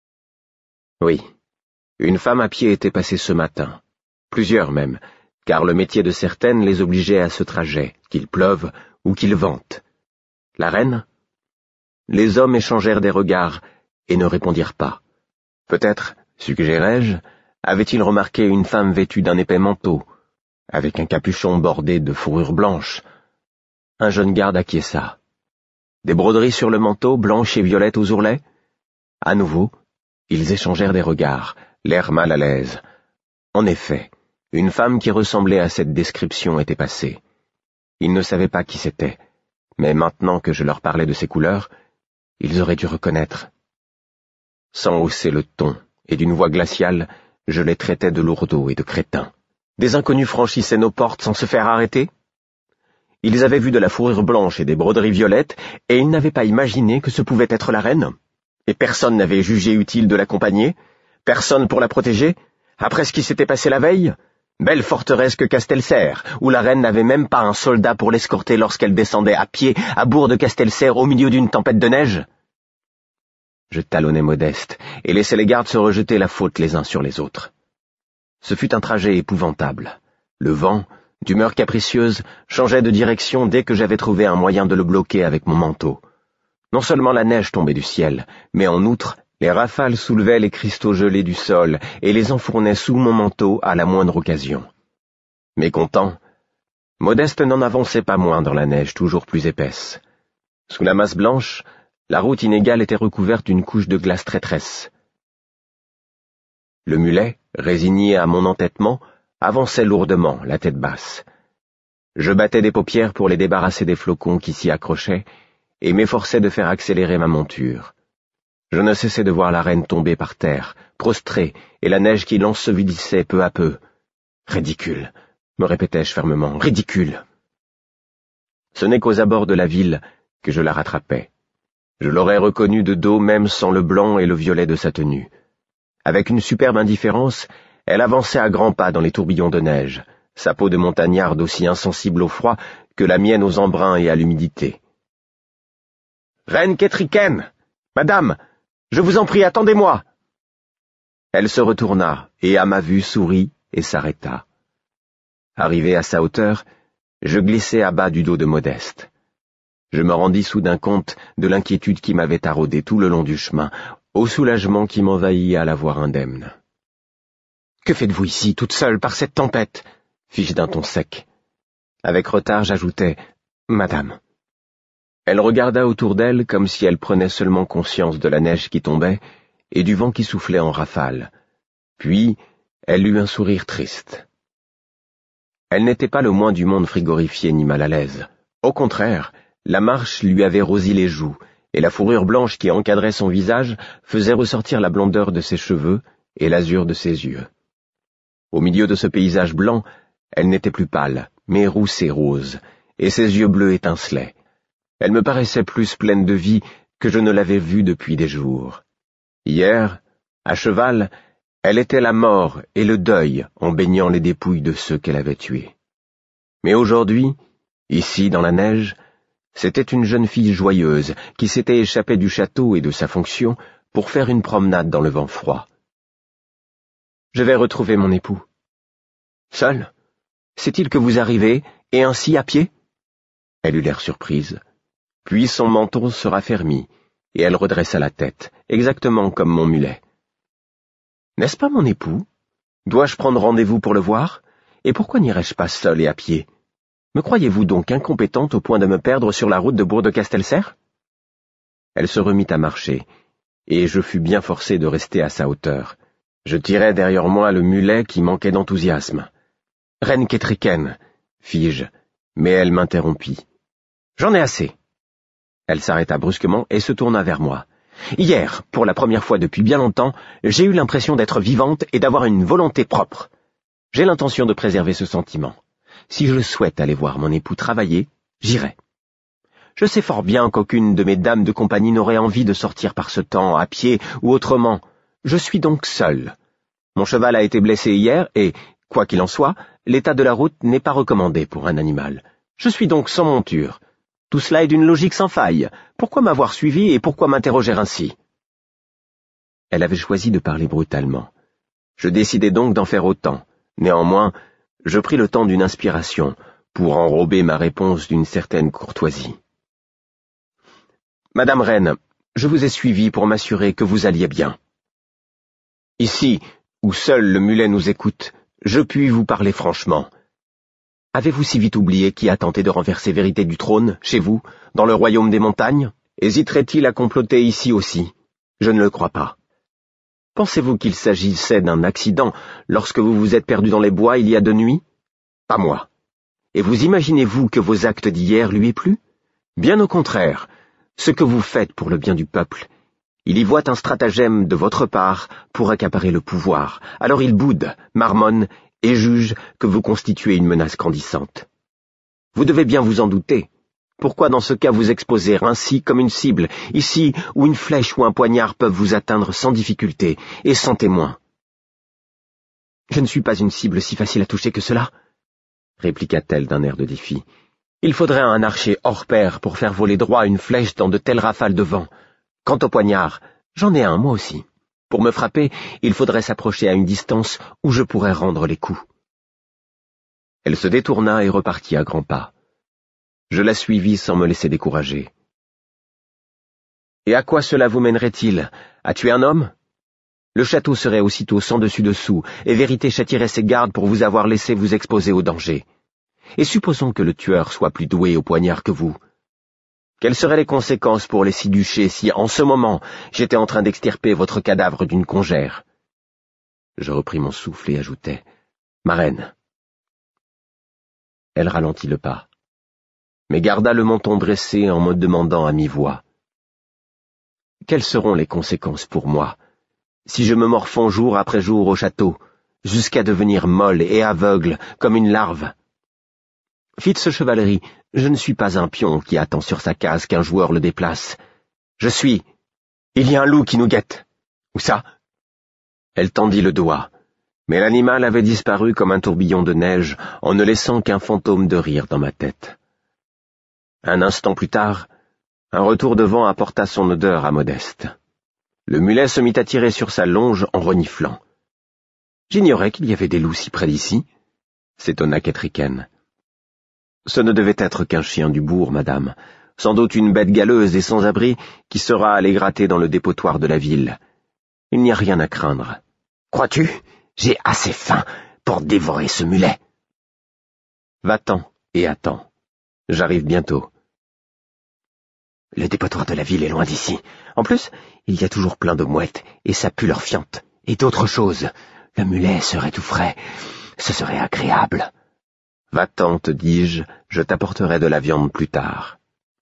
Oui, une femme à pied était passée ce matin, plusieurs même, car le métier de certaines les obligeait à ce trajet, qu'il pleuve ou qu'il vente. La reine ? Les hommes échangèrent des regards et ne répondirent pas. Peut-être, suggérai-je, avait-il remarqué une femme vêtue d'un épais manteau, avec un capuchon bordé de fourrure blanche. Un jeune garde acquiesça. Des broderies sur le manteau, blanches et violettes aux ourlets ? À nouveau, ils échangèrent des regards, l'air mal à l'aise. En effet, une femme qui ressemblait à cette description était passée. Ils ne savaient pas qui c'était, mais maintenant que je leur parlais de ses couleurs, ils auraient dû reconnaître. Sans hausser le ton et d'une voix glaciale, je les traitais de lourdeaux et de crétins. Des inconnus franchissaient nos portes sans se faire arrêter ? Ils avaient vu de la fourrure blanche et des broderies violettes, et ils n'avaient pas imaginé que ce pouvait être la reine ? Et personne n'avait jugé utile de l'accompagner ? Personne pour la protéger ? Après ce qui s'était passé la veille ? Belle forteresse que Castelserre, où la reine n'avait même pas un soldat pour l'escorter lorsqu'elle descendait à pied à Bourg de Castelserre au milieu d'une tempête de neige ? Je talonnais Modeste et laissais les gardes se rejeter la faute les uns sur les autres. Ce fut un trajet épouvantable. Le vent, d'humeur capricieuse, changeait de direction dès que j'avais trouvé un moyen de le bloquer avec mon manteau. Non seulement la neige tombait du ciel, mais en outre, les rafales soulevaient les cristaux gelés du sol et les enfournaient sous mon manteau à la moindre occasion. Mécontent, Modeste n'en avançait pas moins dans la neige toujours plus épaisse. Sous la masse blanche, la route inégale était recouverte d'une couche de glace traîtresse. Le mulet, résigné à mon entêtement, avançait lourdement, la tête basse. Je battais des paupières pour les débarrasser des flocons qui s'y accrochaient et m'efforçais de faire accélérer ma monture. Je ne cessais de voir la reine tomber par terre, prostrée, et la neige qui l'ensevelissait peu à peu. Ridicule, me répétais-je fermement, ridicule. Ce n'est qu'aux abords de la ville que je la rattrapais. Je l'aurais reconnue de dos même sans le blanc et le violet de sa tenue. Avec une superbe indifférence, elle avançait à grands pas dans les tourbillons de neige, sa peau de montagnarde aussi insensible au froid que la mienne aux embruns et à l'humidité. « Reine Kétriken ! Madame, je vous en prie, attendez-moi !» Elle se retourna et, à ma vue, sourit et s'arrêta. Arrivé à sa hauteur, je glissai à bas du dos de Modeste. Je me rendis soudain compte de l'inquiétude qui m'avait taraudé tout le long du chemin, au soulagement qui m'envahit à la voir indemne. « Que faites-vous ici, toute seule, par cette tempête ?» fis-je d'un ton sec. Avec retard, j'ajoutai « Madame ». Elle regarda autour d'elle comme si elle prenait seulement conscience de la neige qui tombait et du vent qui soufflait en rafales. Puis, elle eut un sourire triste. Elle n'était pas le moins du monde frigorifiée ni mal à l'aise. Au contraire, la marche lui avait rosi les joues, et la fourrure blanche qui encadrait son visage faisait ressortir la blondeur de ses cheveux et l'azur de ses yeux. Au milieu de ce paysage blanc, elle n'était plus pâle, mais rousse et rose, et ses yeux bleus étincelaient. Elle me paraissait plus pleine de vie que je ne l'avais vue depuis des jours. Hier, à cheval, elle était la mort et le deuil en baignant les dépouilles de ceux qu'elle avait tués. Mais aujourd'hui, ici dans la neige, c'était une jeune fille joyeuse qui s'était échappée du château et de sa fonction pour faire une promenade dans le vent froid. « Je vais retrouver mon époux. »« Seul ? Sait-il que vous arrivez, et ainsi à pied ?» Elle eut l'air surprise. Puis son menton se raffermit, et elle redressa la tête, exactement comme mon mulet. « N'est-ce pas mon époux ? Dois-je prendre rendez-vous pour le voir ? Et pourquoi n'irais-je pas seul et à pied ? Me croyez-vous donc incompétente au point de me perdre sur la route de Bourg-de-Castelserre » Elle se remit à marcher, et je fus bien forcé de rester à sa hauteur. Je tirai derrière moi le mulet qui manquait d'enthousiasme. « Reine Kétriken, fis-je, mais elle m'interrompit. « J'en ai assez. » Elle s'arrêta brusquement et se tourna vers moi. « Hier, pour la première fois depuis bien longtemps, j'ai eu l'impression d'être vivante et d'avoir une volonté propre. J'ai l'intention de préserver ce sentiment. Si je souhaite aller voir mon époux travailler, j'irai. Je sais fort bien qu'aucune de mes dames de compagnie n'aurait envie de sortir par ce temps, à pied ou autrement. Je suis donc seul. Mon cheval a été blessé hier et, quoi qu'il en soit, l'état de la route n'est pas recommandé pour un animal. Je suis donc sans monture. Tout cela est d'une logique sans faille. Pourquoi m'avoir suivi et pourquoi m'interroger ainsi ?» Elle avait choisi de parler brutalement. Je décidai donc d'en faire autant. Néanmoins, je pris le temps d'une inspiration pour enrober ma réponse d'une certaine courtoisie. « Madame Reine, je vous ai suivi pour m'assurer que vous alliez bien. Ici, où seul le mulet nous écoute, je puis vous parler franchement. Avez-vous si vite oublié qui a tenté de renverser Vérité du trône, chez vous, dans le royaume des montagnes? Hésiterait-il à comploter ici aussi? Je ne le crois pas. Pensez-vous qu'il s'agissait d'un accident lorsque vous vous êtes perdu dans les bois il y a 2 nuits? Pas moi. Et vous imaginez-vous que vos actes d'hier lui aient plu? Bien au contraire, ce que vous faites pour le bien du peuple, il y voit un stratagème de votre part pour accaparer le pouvoir. Alors il boude, marmonne et juge que vous constituez une menace grandissante. Vous devez bien vous en douter. Pourquoi dans ce cas vous exposer ainsi comme une cible, ici où une flèche ou un poignard peuvent vous atteindre sans difficulté et sans témoin? Je ne suis pas une cible si facile à toucher que cela, répliqua-t-elle d'un air de défi. Il faudrait un archer hors pair pour faire voler droit une flèche dans de telles rafales de vent. Quant au poignard, j'en ai un moi aussi. Pour me frapper, il faudrait s'approcher à une distance où je pourrais rendre les coups. Elle se détourna et repartit à grands pas. Je la suivis sans me laisser décourager. Et à quoi cela vous mènerait-il? À tuer un homme? Le château serait aussitôt sans dessus-dessous, et Vérité châtierait ses gardes pour vous avoir laissé vous exposer au danger. Et supposons que le tueur soit plus doué au poignard que vous. Quelles seraient les conséquences pour les 6 duchés si, en ce moment, j'étais en train d'extirper votre cadavre d'une congère? Je repris mon souffle et ajoutai, « Ma reine. » Elle ralentit le pas, mais garda le menton dressé en me demandant à mi-voix, « Quelles seront les conséquences pour moi, si je me morfonds jour après jour au château, jusqu'à devenir molle et aveugle comme une larve? Fitz-Chevalerie, je ne suis pas un pion qui attend sur sa case qu'un joueur le déplace. Je suis... Il y a un loup qui nous guette. Où ça? » Elle tendit le doigt, mais l'animal avait disparu comme un tourbillon de neige en ne laissant qu'un fantôme de rire dans ma tête. Un instant plus tard, un retour de vent apporta son odeur à Modeste. Le mulet se mit à tirer sur sa longe en reniflant. « J'ignorais qu'il y avait des loups si près d'ici, » s'étonna Kétriken. « Ce ne devait être qu'un chien du bourg, madame, sans doute une bête galeuse et sans abri qui sera allée gratter dans le dépotoir de la ville. Il n'y a rien à craindre. »« Crois-tu? J'ai assez faim pour dévorer ce mulet. »« Va-t'en et attends. J'arrive bientôt. » Le dépotoir de la ville est loin d'ici. En plus, il y a toujours plein de mouettes, et ça pue leur fiente. Et d'autres choses. Le mulet serait tout frais. Ce serait agréable. Va-t'en, te dis-je, je t'apporterai de la viande plus tard.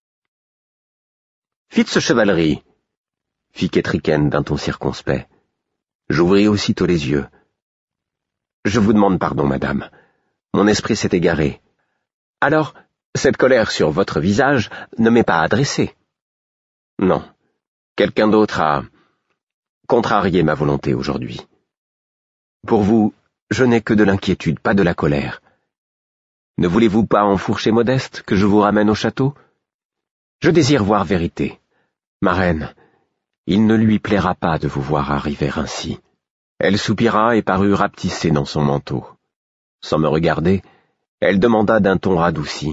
Fitz-Chevalerie, fit Kétriken d'un ton circonspect. J'ouvris aussitôt les yeux. Je vous demande pardon, madame. Mon esprit s'est égaré. Alors, cette colère sur votre visage ne m'est pas adressée. Non, quelqu'un d'autre a contrarié ma volonté aujourd'hui. Pour vous, je n'ai que de l'inquiétude, pas de la colère. Ne voulez-vous pas enfourcher Modeste, que je vous ramène au château? Je désire voir Vérité. Ma reine, il ne lui plaira pas de vous voir arriver ainsi. Elle soupira et parut rapetissée dans son manteau. Sans me regarder, elle demanda d'un ton radouci.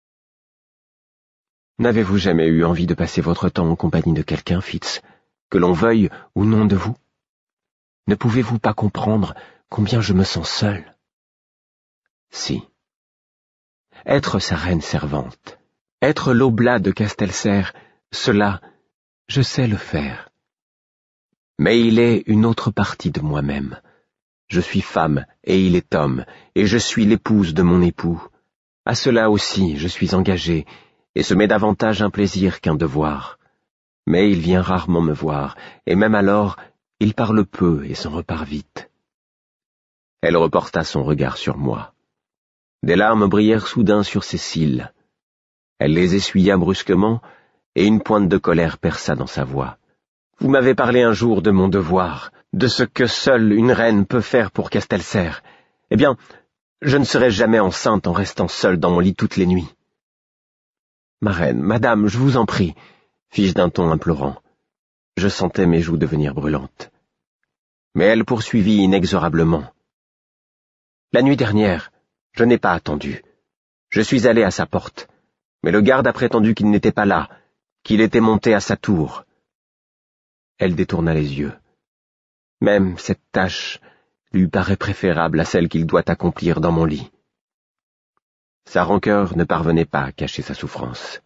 N'avez-vous jamais eu envie de passer votre temps en compagnie de quelqu'un, Fitz, que l'on veuille ou non de vous? Ne pouvez-vous pas comprendre combien je me sens seul? Si. être sa reine servante, être l'oblat de Castelserre, cela, je sais le faire. Mais il est une autre partie de moi-même. Je suis femme, et il est homme, et je suis l'épouse de mon époux. À cela aussi, je suis engagée, et ce m'est davantage un plaisir qu'un devoir. Mais il vient rarement me voir, et même alors, il parle peu et s'en repart vite. Elle reporta son regard sur moi. Des larmes brillèrent soudain sur ses cils. Elle les essuya brusquement, et une pointe de colère perça dans sa voix. « Vous m'avez parlé un jour de mon devoir, de ce que seule une reine peut faire pour Castelserre. Eh bien, je ne serai jamais enceinte en restant seule dans mon lit toutes les nuits. »« Ma reine, madame, je vous en prie, » fis-je d'un ton implorant. Je sentais mes joues devenir brûlantes. Mais elle poursuivit inexorablement. « La nuit dernière, je n'ai pas attendu. Je suis allé à sa porte, mais le garde a prétendu qu'il n'était pas là, qu'il était monté à sa tour. » Elle détourna les yeux. Même cette tâche lui paraît préférable à celle qu'il doit accomplir dans mon lit. Sa rancœur ne parvenait pas à cacher sa souffrance.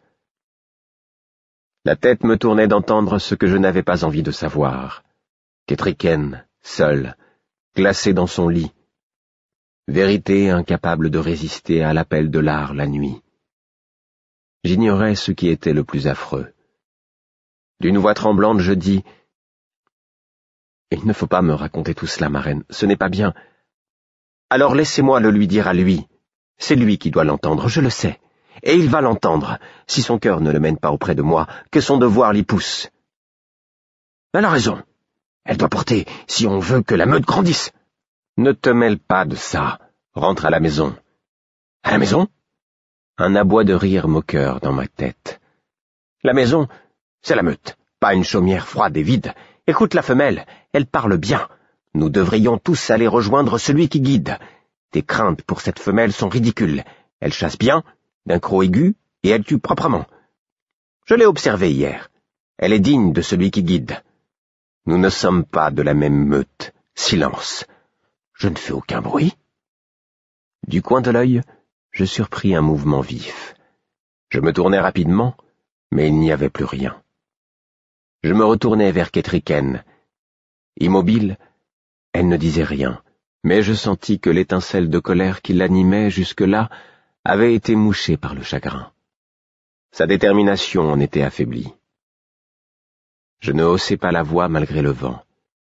La tête me tournait d'entendre ce que je n'avais pas envie de savoir. Kettricken, seule, glacée dans son lit. Vérité incapable de résister à l'appel de l'art la nuit. J'ignorais ce qui était le plus affreux. D'une voix tremblante, je dis « Il ne faut pas me raconter tout cela, ma reine, ce n'est pas bien. Alors laissez-moi le lui dire à lui. C'est lui qui doit l'entendre, je le sais. Et il va l'entendre, si son cœur ne le mène pas auprès de moi, que son devoir l'y pousse. Elle a raison. Elle doit porter, si on veut que la meute grandisse. Ne te mêle pas de ça. Rentre à la maison. À la maison? Un aboi de rire moqueur dans ma tête. La maison, c'est la meute, pas une chaumière froide et vide. Écoute la femelle, elle parle bien. Nous devrions tous aller rejoindre celui qui guide. Tes craintes pour cette femelle sont ridicules. Elle chasse bien, d'un croc aigu, et elle tue proprement. Je l'ai observée hier. Elle est digne de celui qui guide. Nous ne sommes pas de la même meute. Silence. Je ne fais aucun bruit. Du coin de l'œil, je surpris un mouvement vif. Je me tournai rapidement, mais il n'y avait plus rien. Je me retournai vers Kettricken. Immobile, elle ne disait rien, mais je sentis que l'étincelle de colère qui l'animait jusque-là avait été mouchée par le chagrin. Sa détermination en était affaiblie. Je ne haussai pas la voix malgré le vent.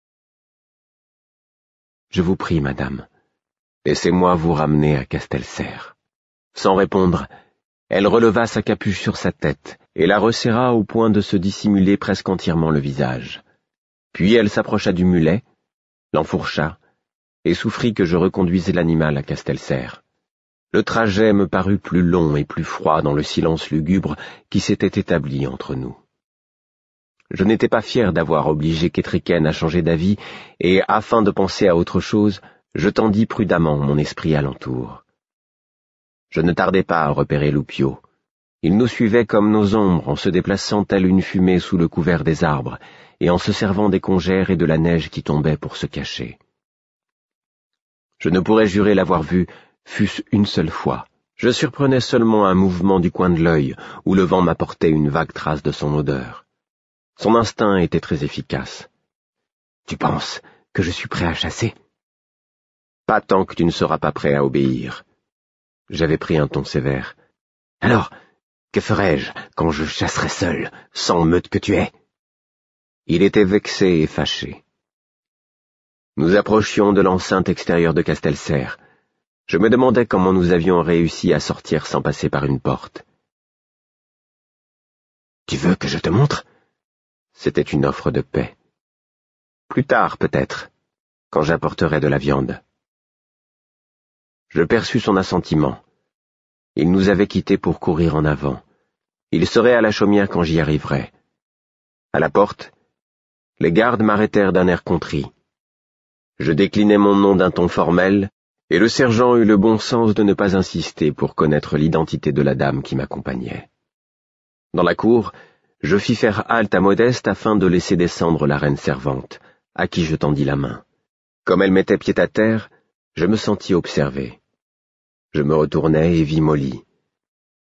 « Je vous prie, madame, laissez-moi vous ramener à Castelserre. » Sans répondre, elle releva sa capuche sur sa tête et la resserra au point de se dissimuler presque entièrement le visage. Puis elle s'approcha du mulet, l'enfourcha, et souffrit que je reconduisais l'animal à Castelserre. Le trajet me parut plus long et plus froid dans le silence lugubre qui s'était établi entre nous. Je n'étais pas fier d'avoir obligé Kettricken à changer d'avis, et, afin de penser à autre chose, je tendis prudemment mon esprit alentour. Je ne tardai pas à repérer Loupio. Il nous suivait comme nos ombres en se déplaçant telle une fumée sous le couvert des arbres, et en se servant des congères et de la neige qui tombait pour se cacher. Je ne pourrais jurer l'avoir vu, fût-ce une seule fois. Je surprenais seulement un mouvement du coin de l'œil, où le vent m'apportait une vague trace de son odeur. Son instinct était très efficace. « Tu penses que je suis prêt à chasser ?»« Pas tant que tu ne seras pas prêt à obéir. » J'avais pris un ton sévère. « Alors, que ferais-je quand je chasserais seul, sans meute que tu es ?» Il était vexé et fâché. Nous approchions de l'enceinte extérieure de Castelserre. Je me demandais comment nous avions réussi à sortir sans passer par une porte. « Tu veux que je te montre ?» C'était une offre de paix. Plus tard, peut-être, quand j'apporterai de la viande. Je perçus son assentiment. Il nous avait quittés pour courir en avant. Il serait à la chaumière quand j'y arriverais. À la porte, les gardes m'arrêtèrent d'un air contrit. Je déclinai mon nom d'un ton formel, et le sergent eut le bon sens de ne pas insister pour connaître l'identité de la dame qui m'accompagnait. Dans la cour, je fis faire halte à Modeste afin de laisser descendre la reine servante, à qui je tendis la main. Comme elle mettait pied à terre, je me sentis observé. Je me retournai et vis Molly,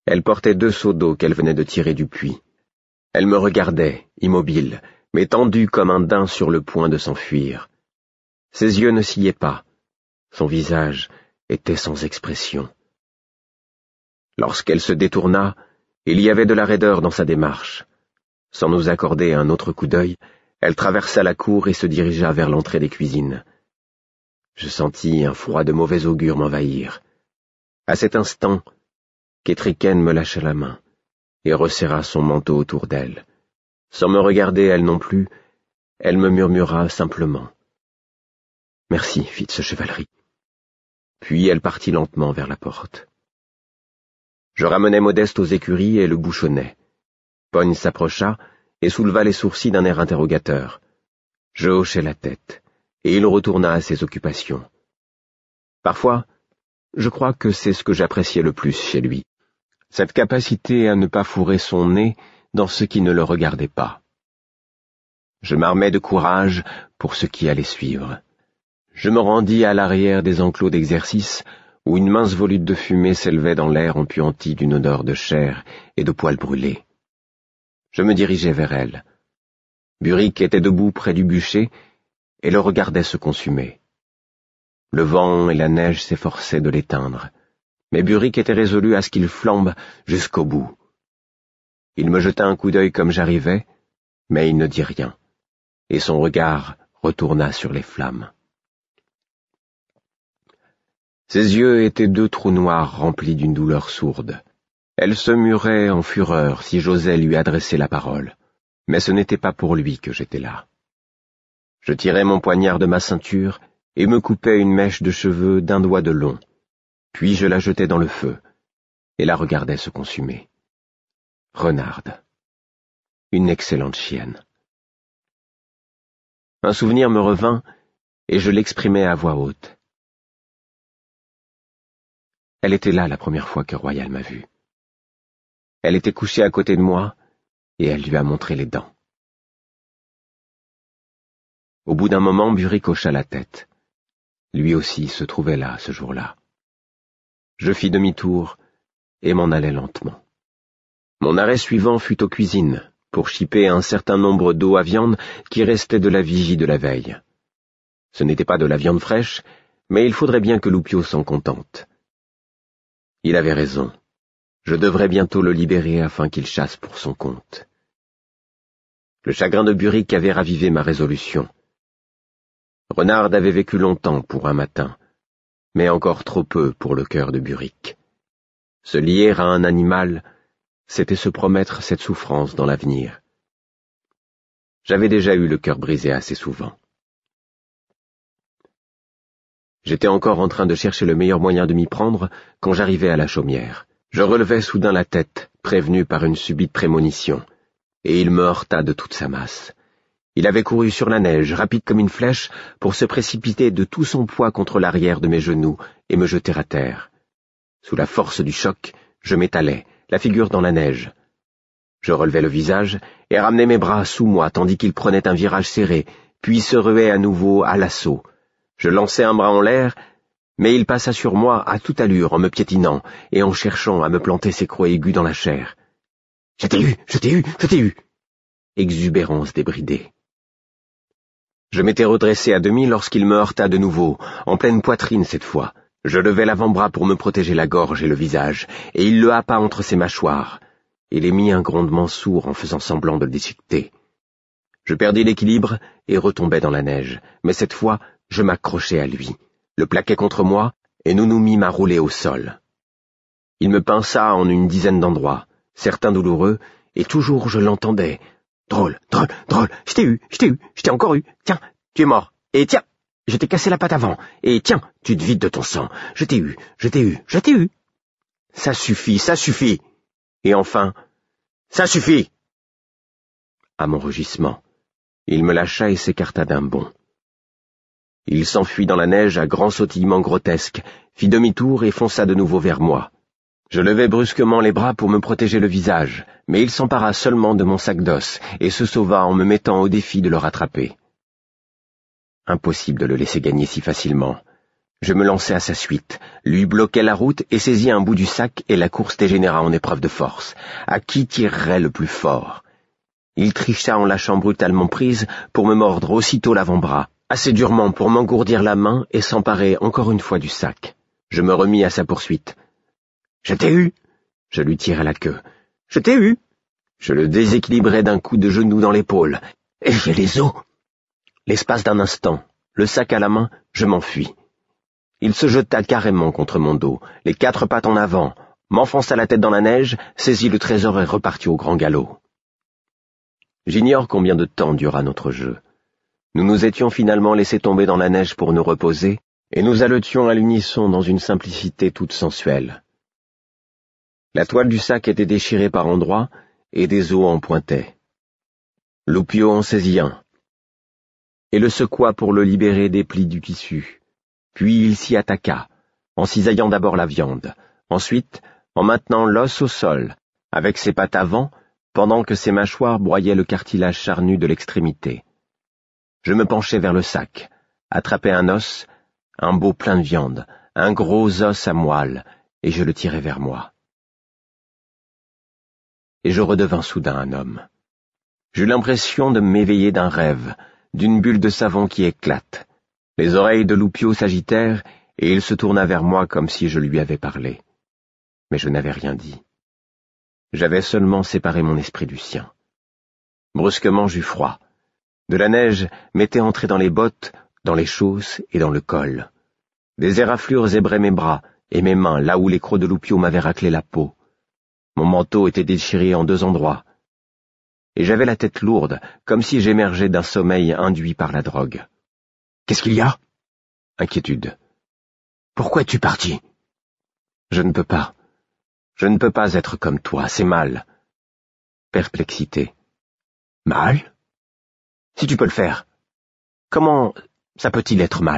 Elle portait 2 seaux d'eau qu'elle venait de tirer du puits. Elle me regardait, immobile, mais tendue comme un daim sur le point de s'enfuir. Ses yeux ne sciaient pas. Son visage était sans expression. Lorsqu'elle se détourna, il y avait de la raideur dans sa démarche. Sans nous accorder un autre coup d'œil, elle traversa la cour et se dirigea vers l'entrée des cuisines. Je sentis un froid de mauvais augure m'envahir. À cet instant, Kettricken me lâcha la main et resserra son manteau autour d'elle. Sans me regarder elle non plus, elle me murmura simplement « Merci, Fitz-Chevalerie ». Puis elle partit lentement vers la porte. Je ramenai Modeste aux écuries et le bouchonnai. Pogne s'approcha et souleva les sourcils d'un air interrogateur. Je hochai la tête, et il retourna à ses occupations. Parfois, je crois que c'est ce que j'appréciais le plus chez lui, cette capacité à ne pas fourrer son nez dans ce qui ne le regardait pas. Je m'armai de courage pour ce qui allait suivre. Je me rendis à l'arrière des enclos d'exercice, où une mince volute de fumée s'élevait dans l'air empuanti d'une odeur de chair et de poils brûlés. Je me dirigeai vers elle. Burick était debout près du bûcher et le regardait se consumer. Le vent et la neige s'efforçaient de l'éteindre, mais Burick était résolu à ce qu'il flambe jusqu'au bout. Il me jeta un coup d'œil comme j'arrivais, mais il ne dit rien, et son regard retourna sur les flammes. Ses yeux étaient 2 trous noirs remplis d'une douleur sourde. Elle se murait en fureur si j'osais lui adresser la parole, mais ce n'était pas pour lui que j'étais là. Je tirai mon poignard de ma ceinture et me coupai une mèche de cheveux d'1 doigt de long, puis je la jetai dans le feu et la regardai se consumer. Renarde. Une excellente chienne. Un souvenir me revint et je l'exprimai à voix haute. Elle était là la première fois que Royal m'a vu. Elle était couchée à côté de moi, et elle lui a montré les dents. Au bout d'un moment, Burick hocha la tête. Lui aussi se trouvait là, ce jour-là. Je fis demi-tour, et m'en allai lentement. Mon arrêt suivant fut aux cuisines, pour chipper un certain nombre d'eau à viande qui restait de la vigie de la veille. Ce n'était pas de la viande fraîche, mais il faudrait bien que Loupio s'en contente. Il avait raison. Je devrais bientôt le libérer afin qu'il chasse pour son compte. Le chagrin de Burick avait ravivé ma résolution. Renarde avait vécu longtemps pour un matin, mais encore trop peu pour le cœur de Burick. Se lier à un animal, c'était se promettre cette souffrance dans l'avenir. J'avais déjà eu le cœur brisé assez souvent. J'étais encore en train de chercher le meilleur moyen de m'y prendre quand j'arrivai à la chaumière. Je relevai soudain la tête, prévenu par une subite prémonition, et il me heurta de toute sa masse. Il avait couru sur la neige, rapide comme une flèche, pour se précipiter de tout son poids contre l'arrière de mes genoux et me jeter à terre. Sous la force du choc, je m'étalai, la figure dans la neige. Je relevai le visage et ramenai mes bras sous moi tandis qu'il prenait un virage serré, puis se ruait à nouveau à l'assaut. Je lançai un bras en l'air, mais il passa sur moi à toute allure en me piétinant et en cherchant à me planter ses crocs aigus dans la chair. « Je t'ai eu, je t'ai eu, je t'ai eu !» Exubérance débridée. Je m'étais redressé à demi lorsqu'il me heurta de nouveau, en pleine poitrine cette fois. Je levai l'avant-bras pour me protéger la gorge et le visage, et il le happa entre ses mâchoires. Il émit un grondement sourd en faisant semblant de le déchiqueter. Je perdis l'équilibre et retombai dans la neige, mais cette fois, je m'accrochai à lui, le plaquai contre moi, et nous nous mîmes à rouler au sol. Il me pinça en une dizaine d'endroits, certains douloureux, et toujours je l'entendais. « Drôle, drôle, drôle, je t'ai encore eu, tiens, tu es mort, et tiens, je t'ai cassé la patte avant, et tiens, tu te vides de ton sang, je t'ai eu. Ça suffit, et enfin, ça suffit !» À mon rugissement, il me lâcha et s'écarta d'un bond. Il s'enfuit dans la neige à grands sautillements grotesques, fit demi-tour et fonça de nouveau vers moi. Je levai brusquement les bras pour me protéger le visage, mais il s'empara seulement de mon sac d'os et se sauva en me mettant au défi de le rattraper. Impossible de le laisser gagner si facilement. Je me lançai à sa suite, lui bloquai la route et saisis un bout du sac et la course dégénéra en épreuve de force. À qui tirerait le plus fort? Il tricha en lâchant brutalement prise pour me mordre aussitôt l'avant-bras, assez durement pour m'engourdir la main et s'emparer encore une fois du sac. Je me remis à sa poursuite. « Je t'ai eu !» Je lui tirai la queue. « Je t'ai eu !» Je le déséquilibrai d'un coup de genou dans l'épaule. Et j'ai les os. L'espace d'un instant, le sac à la main, je m'enfuis. Il se jeta carrément contre mon dos, les 4 pattes en avant, m'enfonça la tête dans la neige, saisit le trésor et repartit au grand galop. J'ignore combien de temps dura notre jeu. Nous nous étions finalement laissés tomber dans la neige pour nous reposer, et nous haletions à l'unisson dans une simplicité toute sensuelle. La toile du sac était déchirée par endroits, et des os en pointaient. Loupio en saisit un, et le secoua pour le libérer des plis du tissu. Puis il s'y attaqua, en cisaillant d'abord la viande, ensuite en maintenant l'os au sol, avec ses pattes avant, pendant que ses mâchoires broyaient le cartilage charnu de l'extrémité. Je me penchai vers le sac, attrapai un os, un beau plein de viande, un gros os à moelle, et je le tirai vers moi. Et je redevins soudain un homme. J'eus l'impression de m'éveiller d'un rêve, d'une bulle de savon qui éclate. Les oreilles de Loupio s'agitèrent, et il se tourna vers moi comme si je lui avais parlé. Mais je n'avais rien dit. J'avais seulement séparé mon esprit du sien. Brusquement j'eus froid. De la neige m'était entrée dans les bottes, dans les chausses et dans le col. Des éraflures zébraient mes bras et mes mains là où les crocs de Loupio m'avaient raclé la peau. Mon manteau était déchiré en 2 endroits. Et j'avais la tête lourde, comme si j'émergeais d'un sommeil induit par la drogue. « Qu'est-ce qu'il y a ?» Inquiétude. « Pourquoi es-tu parti ?»« Je ne peux pas. Je ne peux pas être comme toi, c'est mal. » Perplexité. « Mal ? Si tu peux le faire, comment ça peut-il être mal ?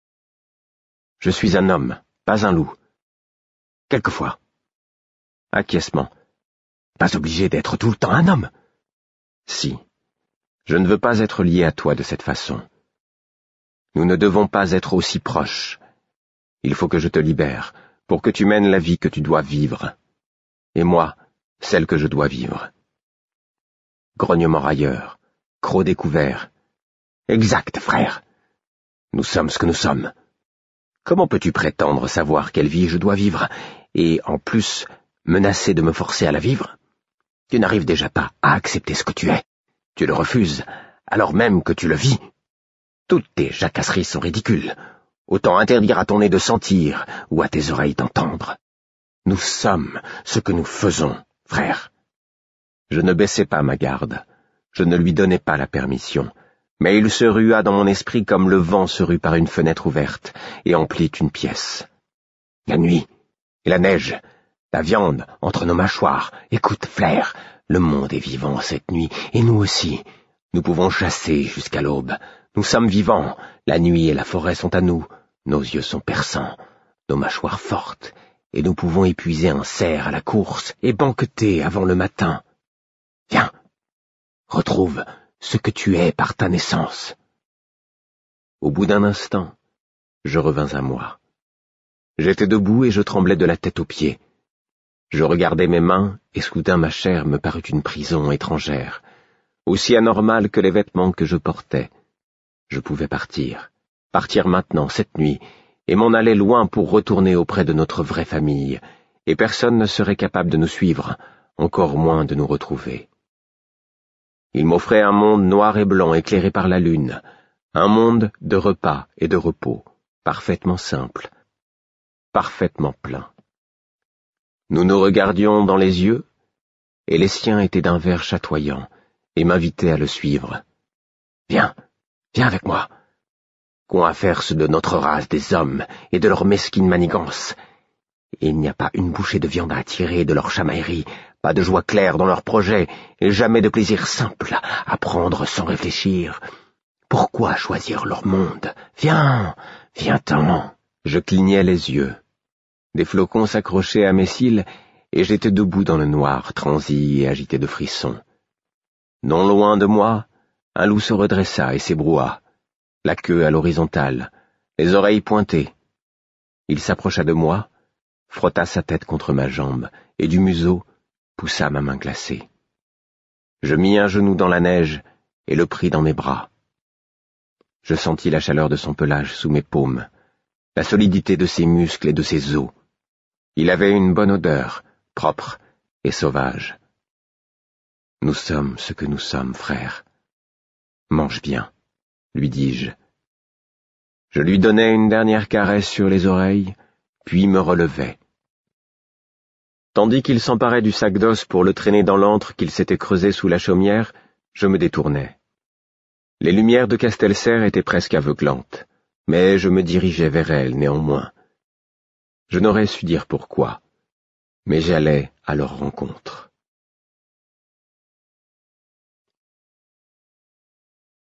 Je suis un homme, pas un loup. Quelquefois. Acquiescement. Pas obligé d'être tout le temps un homme. Si. Je ne veux pas être lié à toi de cette façon. Nous ne devons pas être aussi proches. Il faut que je te libère, pour que tu mènes la vie que tu dois vivre. Et moi, celle que je dois vivre. Grognement railleur, croc découvert. Exact, frère. Nous sommes ce que nous sommes. Comment peux-tu prétendre savoir quelle vie je dois vivre, et, en plus, menacer de me forcer à la vivre? Tu n'arrives déjà pas à accepter ce que tu es. Tu le refuses, alors même que tu le vis. Toutes tes jacasseries sont ridicules. Autant interdire à ton nez de sentir, ou à tes oreilles d'entendre. Nous sommes ce que nous faisons, frère. Je ne baissai pas ma garde. Je ne lui donnai pas la permission. Mais il se rua dans mon esprit comme le vent se rue par une fenêtre ouverte, et emplit une pièce. La nuit, et la neige, la viande entre nos mâchoires. Écoute, Flair, le monde est vivant cette nuit, et nous aussi. Nous pouvons chasser jusqu'à l'aube. Nous sommes vivants, la nuit et la forêt sont à nous. Nos yeux sont perçants, nos mâchoires fortes, et nous pouvons épuiser un cerf à la course et banqueter avant le matin. Viens, retrouve ce que tu es par ta naissance. Au bout d'un instant, je revins à moi. J'étais debout et je tremblais de la tête aux pieds. Je regardais mes mains et soudain ma chair me parut une prison étrangère, aussi anormale que les vêtements que je portais. Je pouvais partir maintenant, cette nuit, et m'en aller loin pour retourner auprès de notre vraie famille, et personne ne serait capable de nous suivre, encore moins de nous retrouver. Il m'offrait un monde noir et blanc éclairé par la lune, un monde de repas et de repos, parfaitement simple, parfaitement plein. Nous nous regardions dans les yeux, et les siens étaient d'un vert chatoyant, et m'invitaient à le suivre. « Viens, viens avec moi. Qu'ont à faire ceux de notre race des hommes et de leur mesquine manigance. Il n'y a pas une bouchée de viande à attirer de leur chamaillerie, pas de joie claire dans leurs projets, et jamais de plaisir simple à prendre sans réfléchir. Pourquoi choisir leur monde? Viens, viens-t'en. » Je clignais les yeux. Des flocons s'accrochaient à mes cils, et j'étais debout dans le noir, transi et agité de frissons. Non loin de moi, un loup se redressa et s'ébroua, la queue à l'horizontale, les oreilles pointées, Il s'approcha de moi, frotta sa tête contre ma jambe, et du museau poussa ma main glacée. Je mis un genou dans la neige et le pris dans mes bras. Je sentis la chaleur de son pelage sous mes paumes, la solidité de ses muscles et de ses os. Il avait une bonne odeur, propre et sauvage. Nous sommes ce que nous sommes, frère. Mange bien, lui dis-je. Je lui donnai une dernière caresse sur les oreilles, puis me relevai. Tandis qu'il s'emparait du sac d'os pour le traîner dans l'antre qu'il s'était creusé sous la chaumière, je me détournai. Les lumières de Castelserre étaient presque aveuglantes, mais je me dirigeais vers elles néanmoins. Je n'aurais su dire pourquoi, mais j'allais à leur rencontre.